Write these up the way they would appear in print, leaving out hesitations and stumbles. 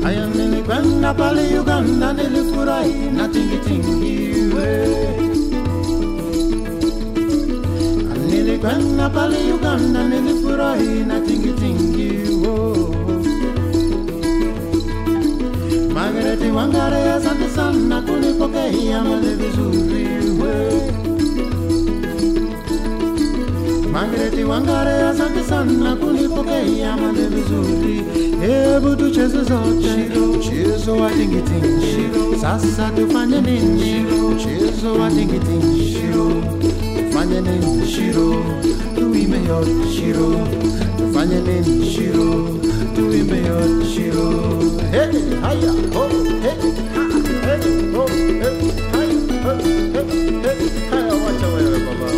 Aya nilikwenda pale Uganda, nilifurahi na tingi nilikwenda pale Uganda, nilifurahi na tingi Margareti Wangari, asante sana kunipokea mali vizuri Margareti Wangari, asante sana kunipokea mali vizuri. Hebu tucheze zote mchezo wa tingitingi, sasa tufanye nini? Mchezo wa tingitingi, tufanye nini? Shiro, tuimbe yote shiro, tufanye nini? Shiro, tuimbe yote shiro. Hey, haya, ho, hey, ha, hey, ho, hey, haya, ho, hey, haya, wacha wewe baba.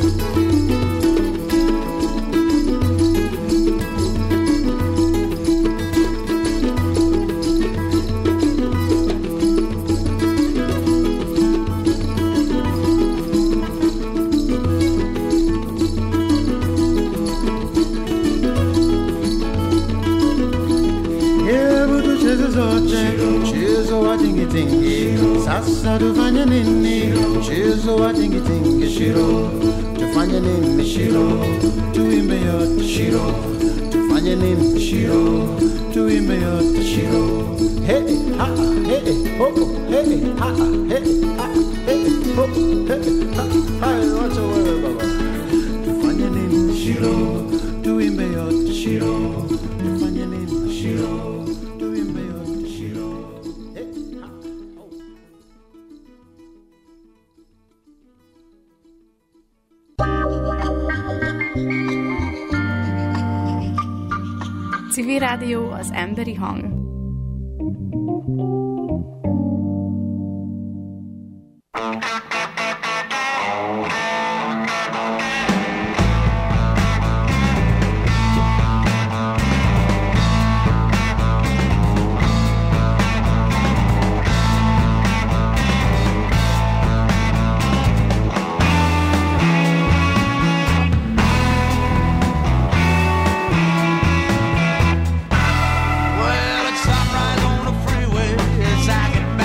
Mchezo wa tingitingi, sasa tufanye nini? Mchezo wa tingitingi, shiro, tufanye nini? Shiro, tuimbe yote shiro, tufanye nini? Shiro, tuimbe yote shiro. Hey ha hey ho hey ha hey ha hey ho hey ha. Hai, wacha wewe baba, tufanye nini? Shiro, tuimbe yote shiro, tufanye nini? Shiro. TV Rádió az emberi hang. Well, it's sunrise on the freeway as I get back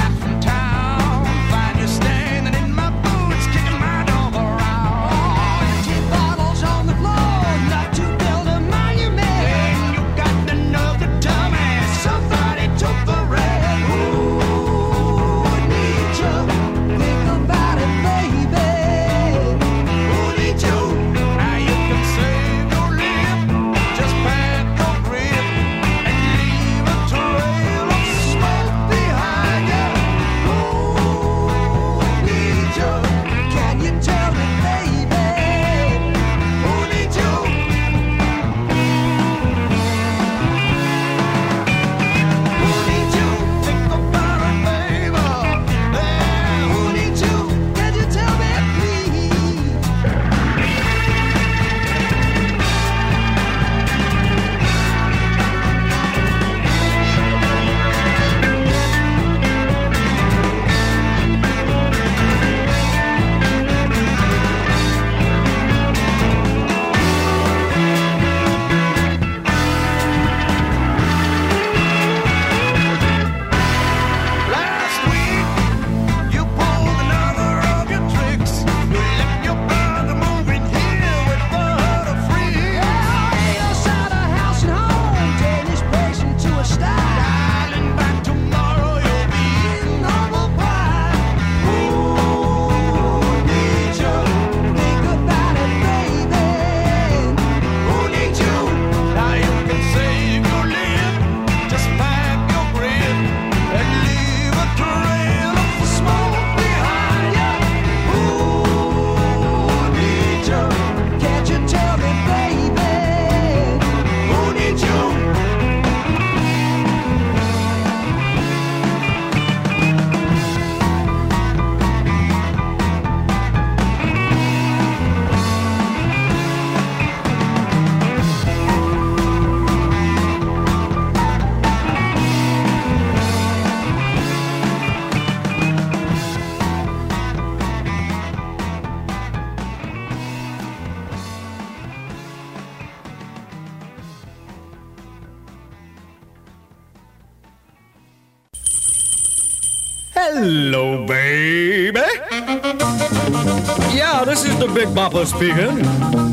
Hello, baby. Yeah, this is the Big Bopper speaking.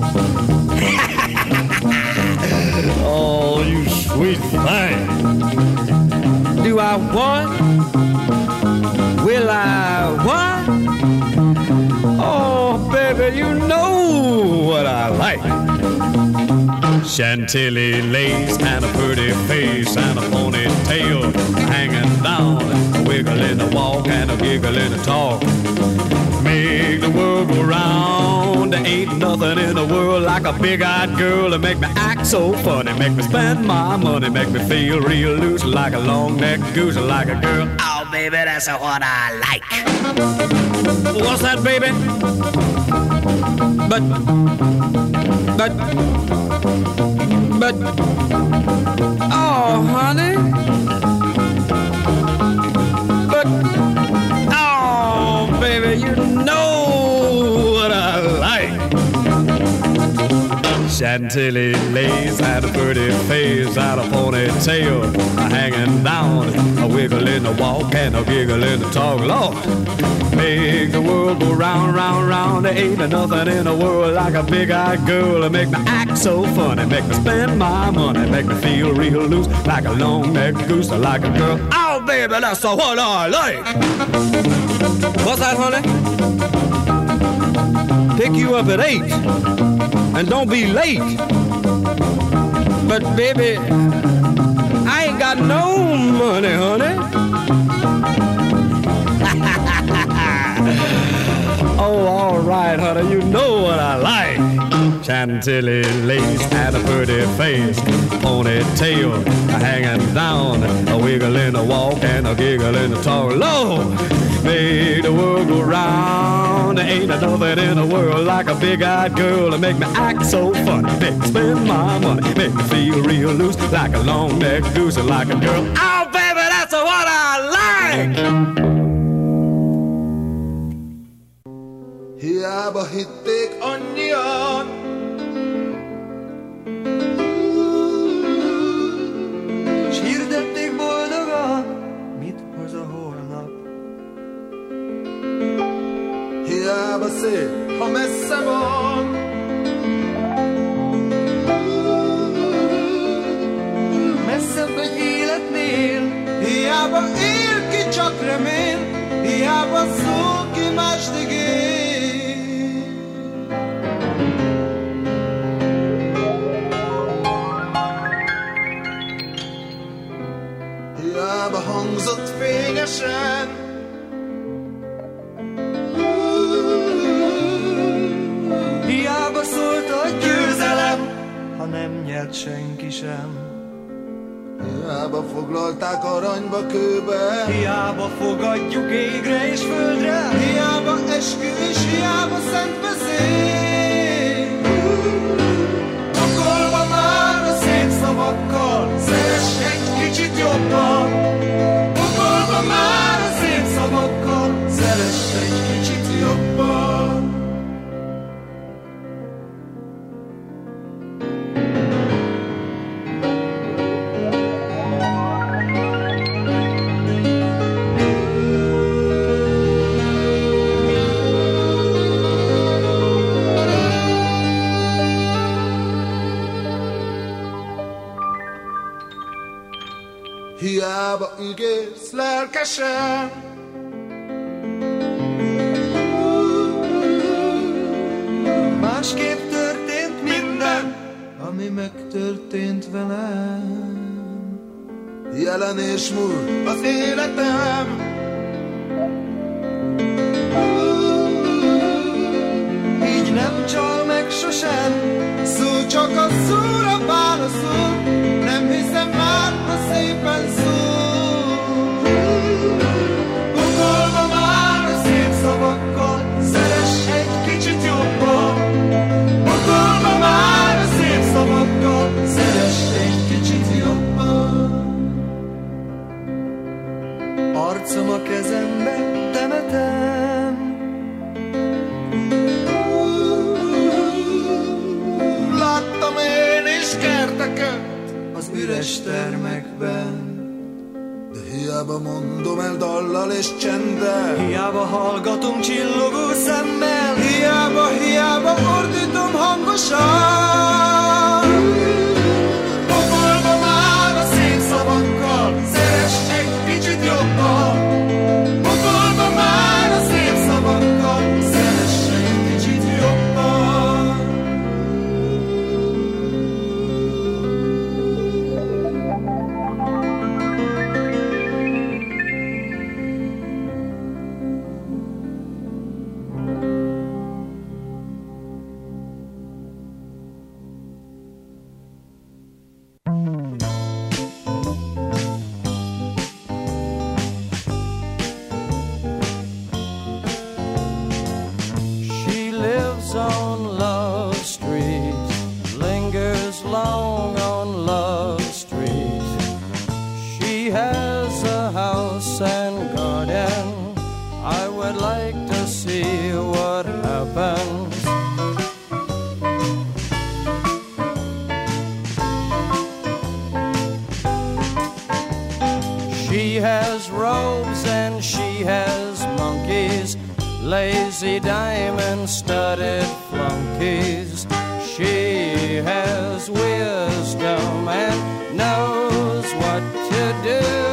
Oh, you sweet thing. Do I what? Will I what? Oh, baby, you know what I like. Chantilly lace and a pretty face and a ponytail hanging down, a wiggle in the walk and a giggle in the talk. Make the world go round. There ain't nothing in the world like a big-eyed girl to make me act so funny, make me spend my money, make me feel real loose like a long-necked goose, like a girl. Oh, baby, that's what I like. What's that, baby? But, oh, honey. But, oh, baby, you know what I like. Chantilly lace and a pretty face and a ponytail hanging down, a wiggle in the walk and a giggle in the talk. Lord, make the world go round, round, round. There ain't nothing in the world like a big-eyed girl to make me act so funny, make me spend my money, make me feel real loose like a long-necked goose, like a girl. Oh, baby, that's what I like. What's that, honey? Pick you up at 8, and don't be late. But, baby, I ain't got no money, honey. Oh, all right, honey, you know what I like. Chantilly lace and a pretty face, ponytail hanging down, a wiggle in the walk and a giggle in the talk. Lord, make the world go round. There ain't nothing in the world like a big-eyed girl to make me act so funny, make me spend my money, make me feel real loose like a long-necked goose, like a girl. Oh, baby, that's what I like. Hiába hitték annyian, s hirdették boldogan, mit hoz a holnap. Hiába szép, ha messze van, messzebb egy életnél. Hiába él ki csak remél, hiába szól ki mást ígér. Hiába hangzott fényesen, hiába szólt a győzelem, ha nem nyert senki sem. Hiába foglalták aranyba kőbe, hiába fogadjuk égre és földre, hiába eskü és hiába szent vezér. Okolva már a szép szavakkal, szeress egy kicsit jobban. Okolva már a szép szavakkal, szeress egy kicsit jobban. Hiába ígérsz lelkesen, másképp történt minden, ami megtörtént velem. Jelen és múlt az életem, így nem csal meg sosem, szó csak a szóra válaszol, nem hiszem már, ha szépen szól. Ugolva már a szép szavakkal, szeress egy kicsit jobban. Ugolva már a szép szavakkal, szeress egy kicsit jobban. Arcom a kezembe temetem, láttam én is kerteket az üres termekben, de hiába Hiába mondom el dallal és csenddel, hiába hallgatunk csillogó szemmel, hiába ordítom hangosan. Pokolba már a szép szavakkal, szeress egy kicsit jobban. Pokolba már a szép szavakkal, szeress egy kicsit jobban. She has robes and she has monkeys, lazy diamond-studded flunkies. She has wisdom and knows what to do.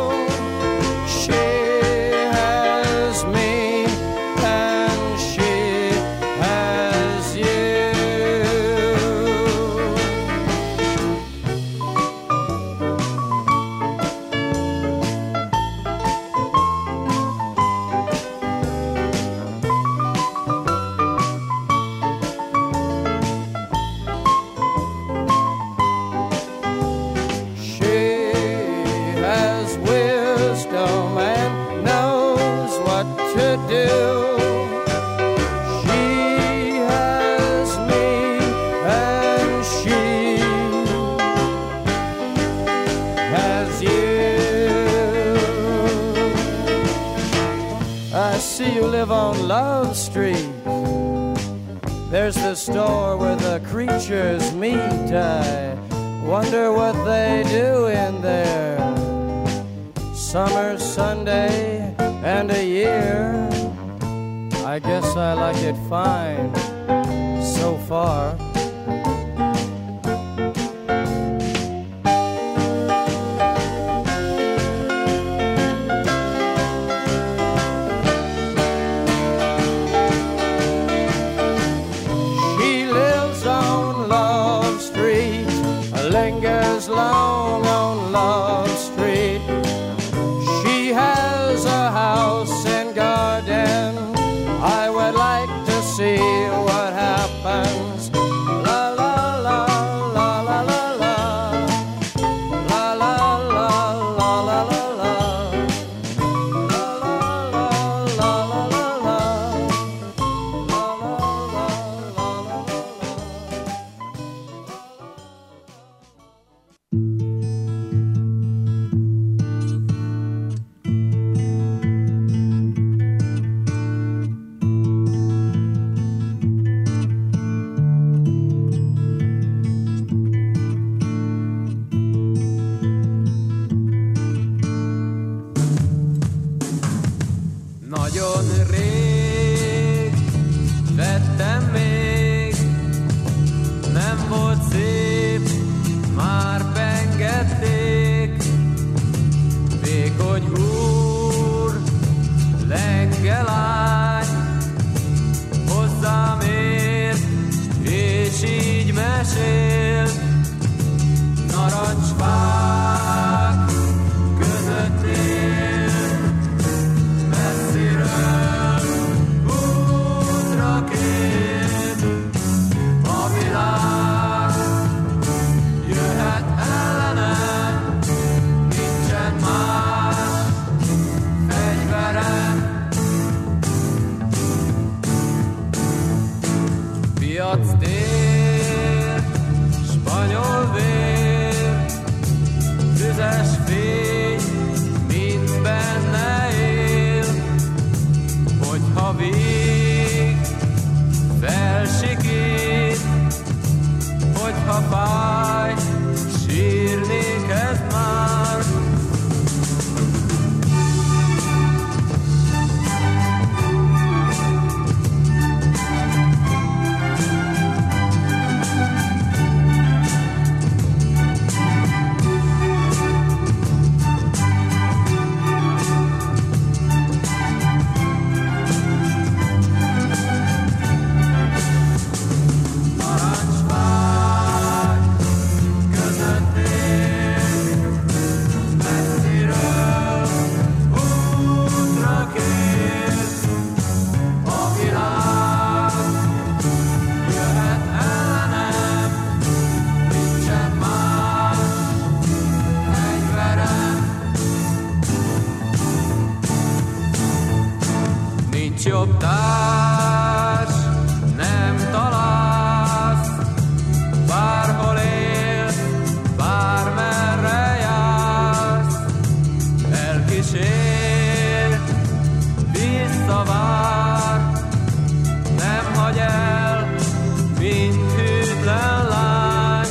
On Love Street, there's the store where the creatures meet. I wonder what they do in there. Summer, Sunday, and a year. I guess I like it fine so far. Lingers long on Love Street. She has a house and garden. I would like to see what happens. La la la la la la la la la la la la la la Nincs jobb társ, nem találsz, bárhol élsz, bármerre jársz, elkísér, visszavár, nem hagy el, mint hűtlen lány.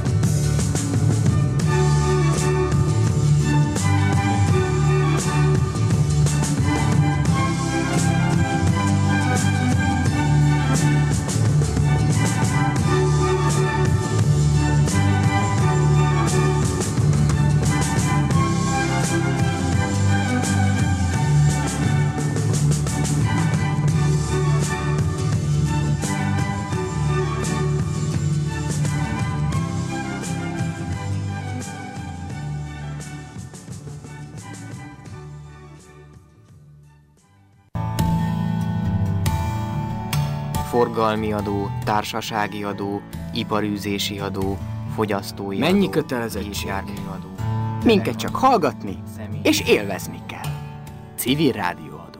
Forgalmi adó, társasági adó, iparűzési adó, fogyasztói Mennyi adó, kötelezettség? járműadó. Minket csak hallgatni és élvezni kell. Civil rádióadó.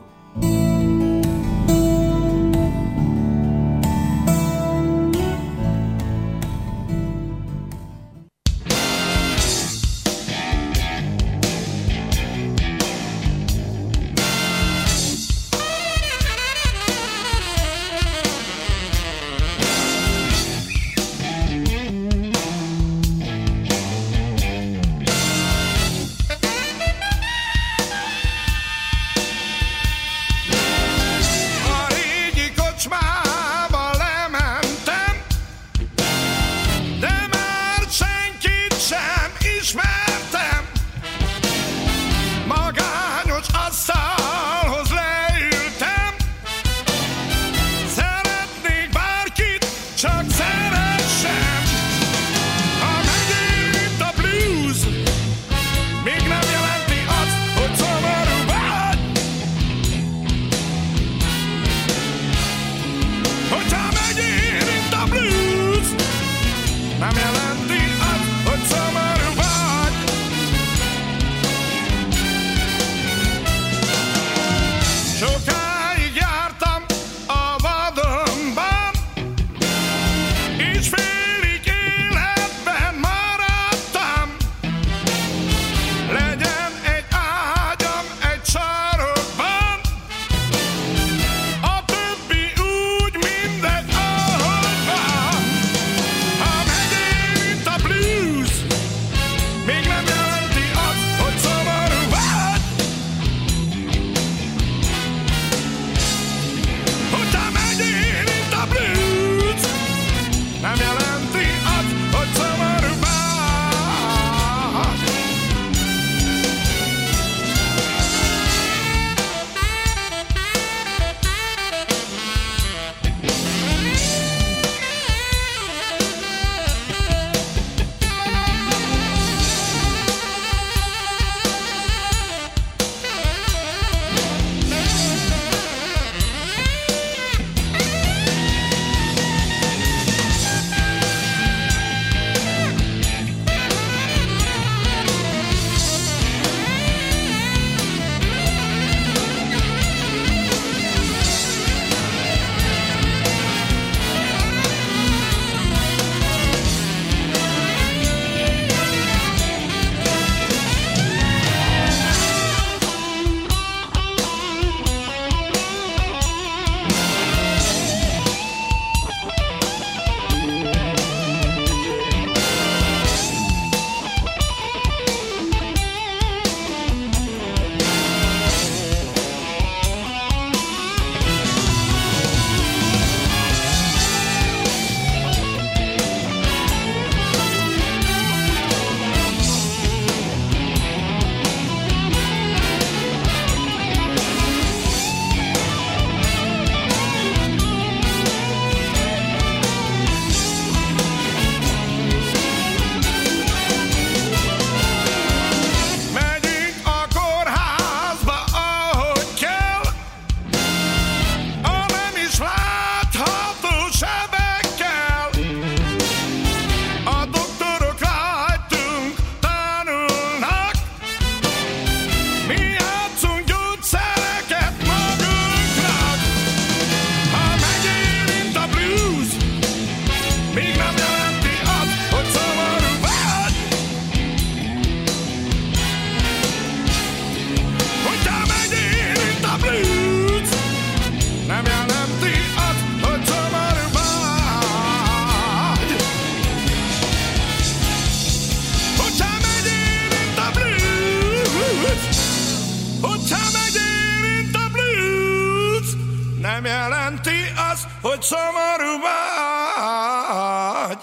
hogy szomorú vagy.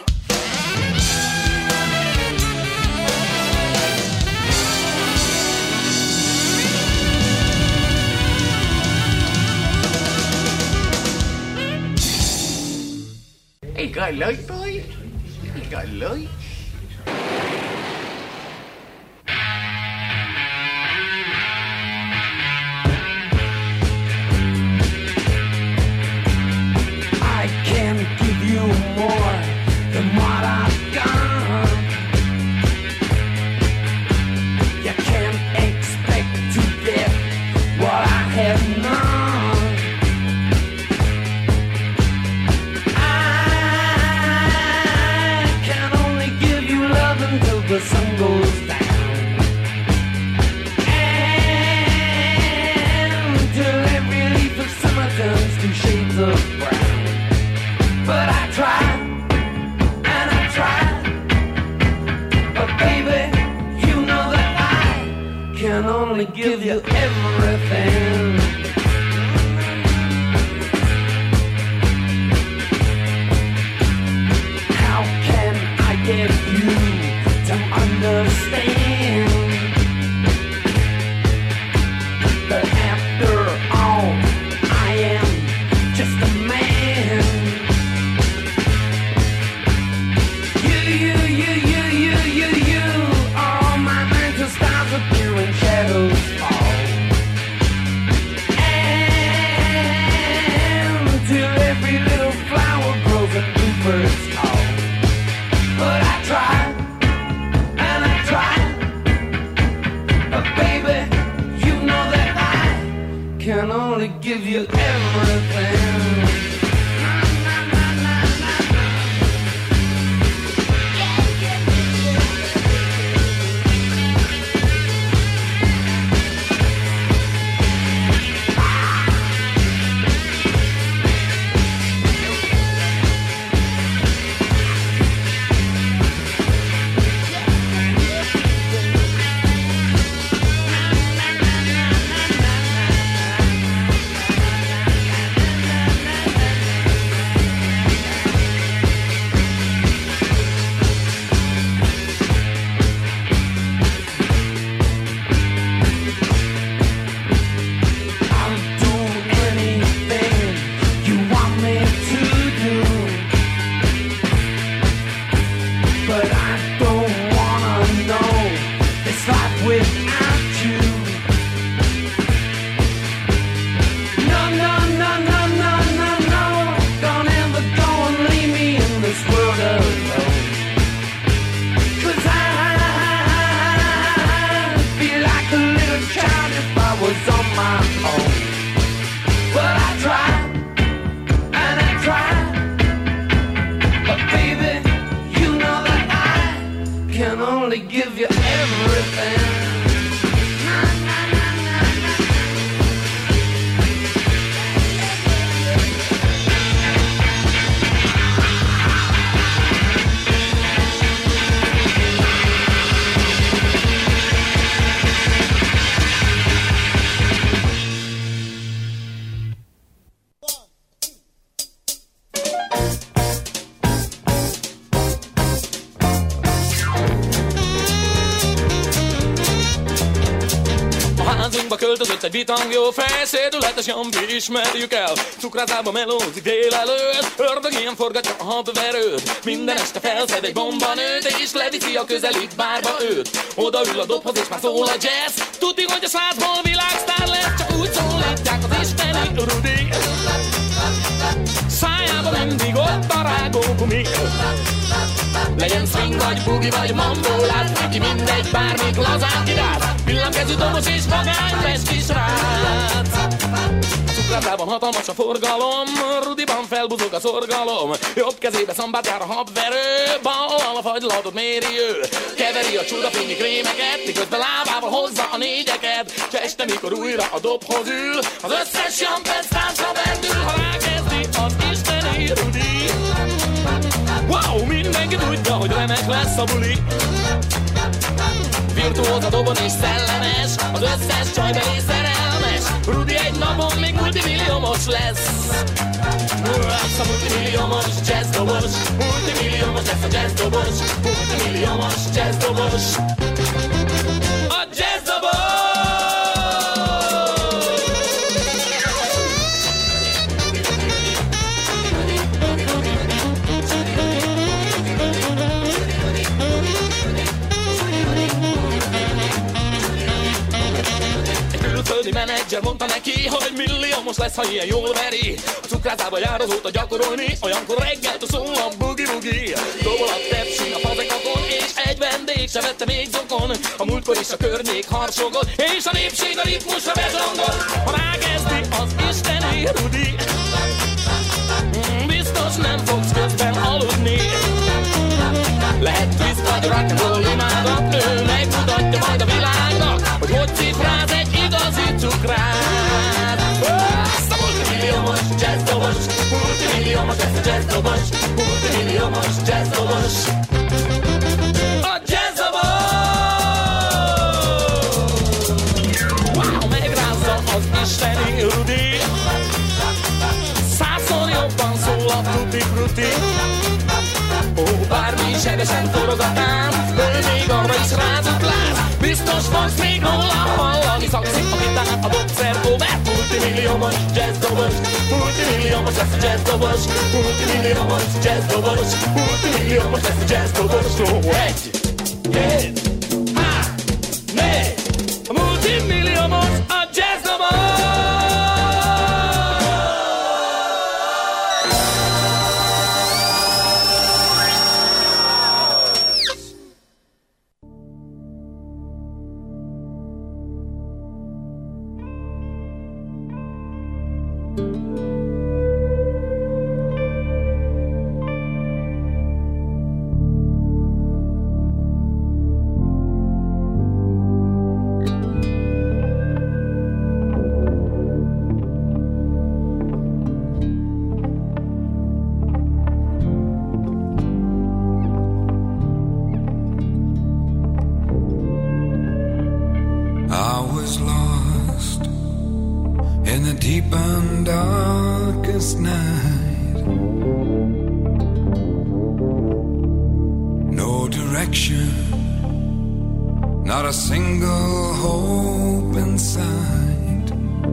Igaz lőj, boy. Igaz lőj. More than what I've got. You can't expect to get what I have not. I can only give you love until the sun goes down, and till every leaf of summer turns to shades of brown. But I tried, and I tried, but baby, you know that I can only give you everything. How can I get you to understand that after all, I am just a man? You are all my mental stars appear when shadows fall, and till every little flower grows and bluebirds call. But I tried, and I tried, but baby, you know that I can only give you everything. Költözött egy bitang jó fej, szédületes Jambi, ismerjük el. Cukrászában melózik délelőtt, ördög ilyen forgatja a habverőt. Minden este felszed egy bombanőt, és leviszi a közelít bárba őt. Odaül a dobhoz, és már szól a jazz. Tudni, hogy a százból világsztár lesz, csak úgy szólítják az isteni Rudi. Szájában mindig ott a rágógumi. Legyen swing vagy bugi vagy mambo, lát neki mindegy, bármit lazán kiráz. Villámkezű dobos és vagány festi srác. A cukrászában hatalmas a forgalom, Rudiban felbuzog a szorgalom. Jobb kezébe szambát jár a habverő, bal a fagylatot méri ő. Keveri a csodafényi krémeket, miközben lábával hozza a négyeket. S este, mikor újra a dobhoz ül, az összes jampec táncra bendül, ha rákezdi az isteni Rudi. Wow, mindenki tudja, hogy remek lesz a buli. Virtuóz a dobon és szellemes, az összes csaj belé szerelmes. Rudi egy napon még multimilliómos lesz. Lesz a multimilliómos jazzdobos, multimilliómos lesz a jazzdobos, multimilliómos jazzdobos. A jazzdobos! Külföldi menedzser mondta neki, hogy milliómos lesz, ha ilyen jól veri. A cukrászába jár azóta gyakorolni, olyankor reggeltől szól a bugi-bugi. Dobol a tepsin a fazekakon, és egy vendég se vette még zokon. A múltkor is a környék harsogott, és a népség a ritmusra bezsongott. Ha rákezdi az isteni Rudi, biztos nem fogsz közben aludni. Lehet twist vagy rock'n'roll imádat, ő megmutatja majd a világnak, hogy hogy cifráz egy igazi cukrát. Azt a multimilliómos jazzdobos, multimilliómos lesz a jazzdobos, multimilliómos jazzdobos. A jazzdobos! Wow, megrázza az isteni Rudi, 100-szor jobban szól a tutti frutti. Ó, bármi sebesen forgatán, ő még arra is ráduplál. Biztos fogsz még róla hallani, szakszik a gitár, a dobszerkó, mert multimilliómos jazzdobos, multimilliómos lesz a jazzdobos, multimilliómos jazzdobos, multimilliómos lesz a jazzdobos. No, egy, két, há, négy, a multimilliómos a jazzdobos. Not a single hope in sight.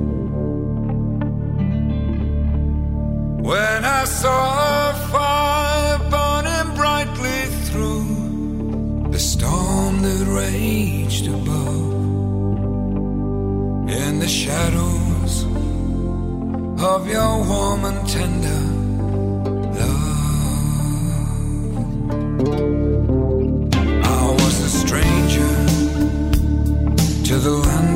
When I saw a fire burning brightly through the storm that raged above, in the shadows of your warm and tender love, I was a stranger to the land